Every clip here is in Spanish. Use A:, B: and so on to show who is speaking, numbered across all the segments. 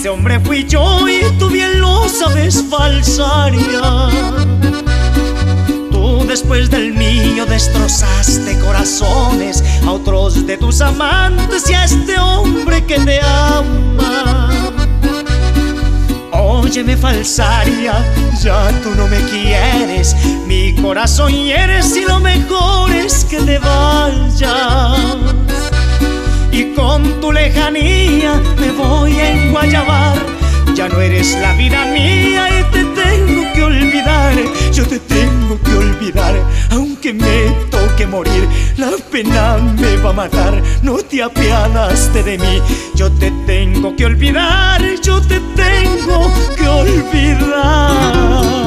A: ese hombre fui yo y tú bien lo sabes, falsaria. Tú después del mío destrozaste corazones a otros de tus amantes y a este hombre que te ama. Óyeme, falsaria, ya tú no me quieres, mi corazón hieres y lo mejor es que te vayas. Y con tu lejanía me voy a enguayabar. Ya no eres la vida mía y te tengo que olvidar. Yo te tengo que olvidar, aunque me toque morir. La pena me va a matar, no te apiadaste de mí. Yo te tengo que olvidar, yo te tengo que olvidar.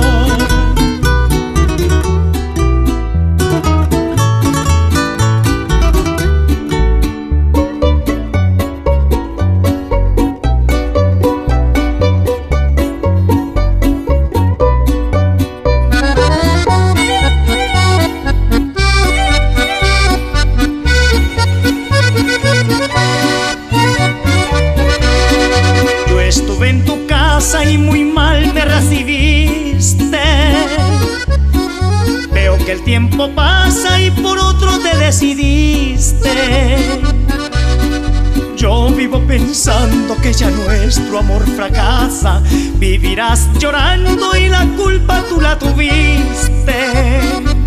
A: Estuve en tu casa y muy mal me recibiste. Veo que el tiempo pasa y por otro te decidiste. Yo vivo pensando que ya nuestro amor fracasa. Vivirás llorando y la culpa tú la tuviste.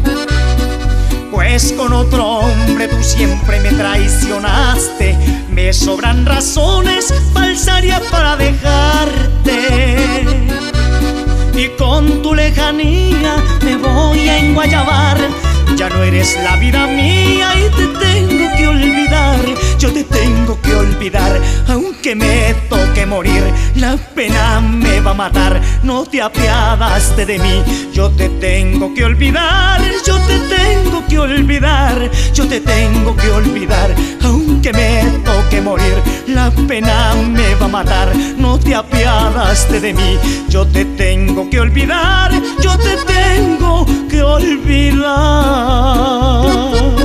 A: Pues con otro hombre tú siempre me traicionaste. Me sobran razones, falsaria, para dejarte. Y con tu lejanía me voy a enguayabar. Ya no eres la vida mía y te tengo que olvidar. Yo te tengo que olvidar, aunque me toque morir. La pena me va a matar, no te apiadaste de mí. Yo te tengo que olvidar, yo te tengo que olvidar. Yo te tengo que olvidar, aunque me toque morir. La pena me va a matar, no te apiadaste de mí. Yo te tengo que olvidar, yo te tengo que olvidar.